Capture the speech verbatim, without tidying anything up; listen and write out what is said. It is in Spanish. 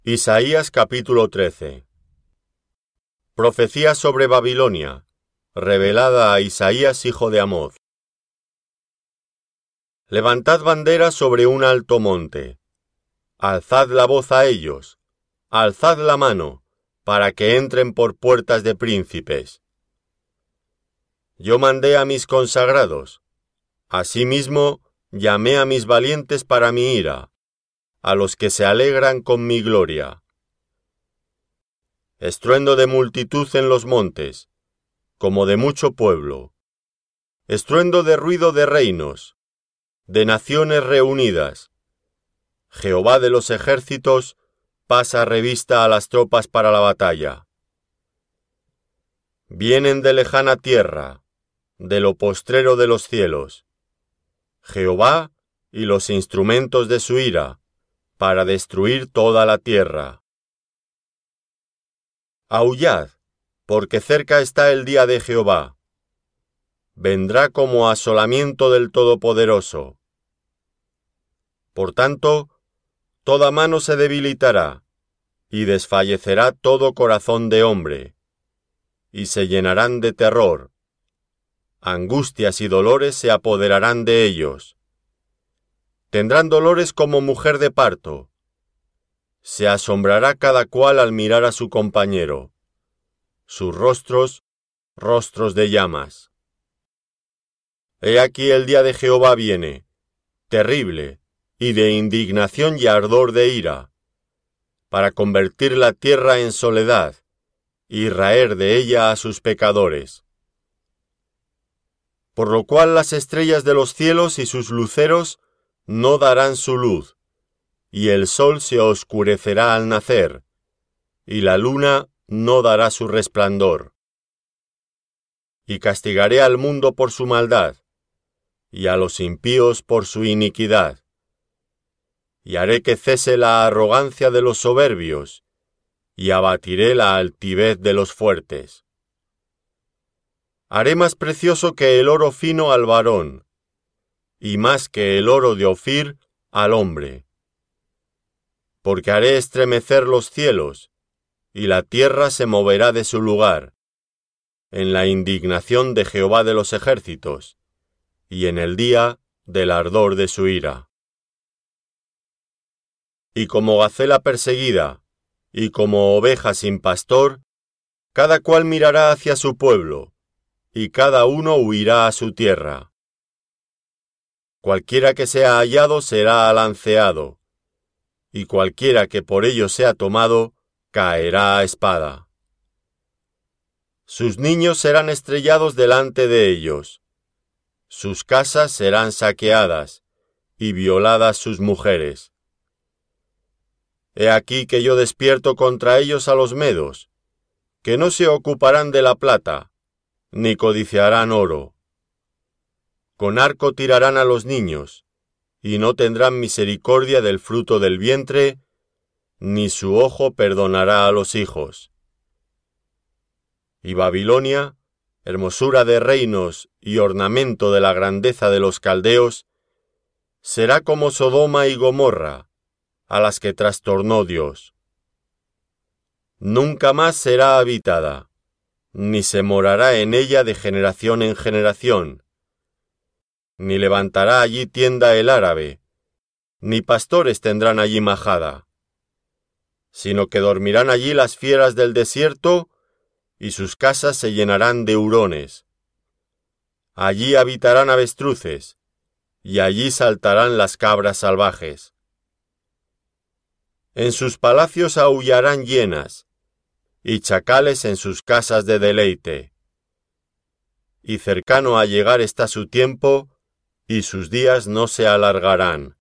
Isaías capítulo trece. Profecía sobre Babilonia, revelada a Isaías hijo de Amoz. Levantad bandera sobre un alto monte. Alzad la voz a ellos, alzad la mano, para que entren por puertas de príncipes. Yo mandé a mis consagrados, asimismo llamé a mis valientes para mi ira, a los que se alegran con mi gloria. Estruendo de multitud en los montes, como de mucho pueblo. Estruendo de ruido de reinos, de naciones reunidas. Jehová de los ejércitos pasa revista a las tropas para la batalla. Vienen de lejana tierra, de lo postrero de los cielos. Jehová y los instrumentos de su ira, para destruir toda la tierra. Aullad, porque cerca está el día de Jehová. Vendrá como asolamiento del Todopoderoso. Por tanto, toda mano se debilitará, y desfallecerá todo corazón de hombre, y se llenarán de terror. Angustias y dolores se apoderarán de ellos. Tendrán dolores como mujer de parto. Se asombrará cada cual al mirar a su compañero. Sus rostros, rostros de llamas. He aquí el día de Jehová viene, terrible, y de indignación y ardor de ira, para convertir la tierra en soledad, y raer de ella a sus pecadores. Por lo cual las estrellas de los cielos y sus luceros no darán su luz, y el sol se oscurecerá al nacer, y la luna no dará su resplandor. Y castigaré al mundo por su maldad, y a los impíos por su iniquidad. Y haré que cese la arrogancia de los soberbios, y abatiré la altivez de los fuertes. Haré más precioso que el oro fino al varón, y más que el oro de Ofir al hombre. Porque haré estremecer los cielos, y la tierra se moverá de su lugar, en la indignación de Jehová de los ejércitos, y en el día del ardor de su ira. Y como gacela perseguida, y como oveja sin pastor, cada cual mirará hacia su pueblo, y cada uno huirá a su tierra. Cualquiera que sea hallado será alanceado, y cualquiera que por ello sea tomado, caerá a espada. Sus niños serán estrellados delante de ellos, sus casas serán saqueadas, y violadas sus mujeres. He aquí que yo despierto contra ellos a los medos, que no se ocuparán de la plata, ni codiciarán oro. Con arco tirarán a los niños, y no tendrán misericordia del fruto del vientre, ni su ojo perdonará a los hijos. Y Babilonia, hermosura de reinos y ornamento de la grandeza de los caldeos, será como Sodoma y Gomorra, a las que trastornó Dios. Nunca más será habitada, ni se morará en ella de generación en generación, ni levantará allí tienda el árabe, ni pastores tendrán allí majada, sino que dormirán allí las fieras del desierto, y sus casas se llenarán de hurones. Allí habitarán avestruces, y allí saltarán las cabras salvajes. En sus palacios aullarán hienas, y chacales en sus casas de deleite. Y cercano a llegar está su tiempo, y sus días no se alargarán.